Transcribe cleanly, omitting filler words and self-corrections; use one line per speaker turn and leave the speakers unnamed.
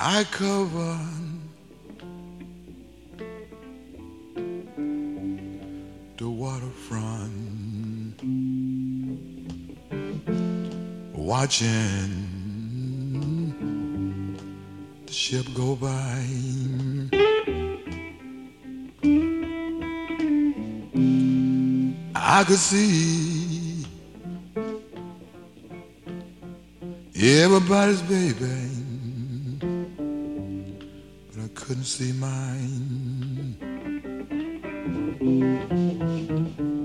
I cover the waterfront, watching the ship go by. I could see everybody's baby, but I couldn't see mine.